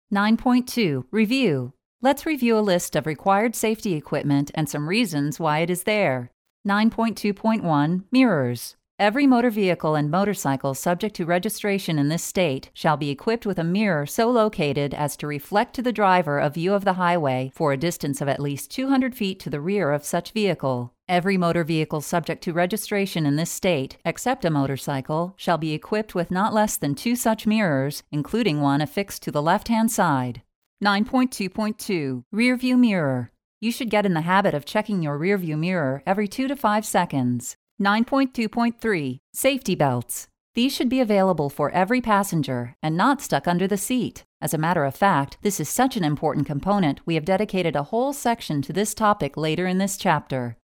9.2 Review. Let's review a list of required safety equipment and some reasons why it is there. 9.2.1 Mirrors. Every motor vehicle and motorcycle subject to registration in this state shall be equipped with a mirror so located as to reflect to the driver a view of the highway for a distance of at least 200 feet to the rear of such vehicle. Every motor vehicle subject to registration in this state, except a motorcycle, shall be equipped with not less than 2 such mirrors, including one affixed to the left-hand side. 9.2.2 Rearview mirror. You should get in the habit of checking your rearview mirror every 2 to 5 seconds. 9.2.3 Safety belts. These should be available for every passenger and not stuck under the seat. As a matter of fact, this is such an important component we have dedicated a whole section to this topic later in this chapter.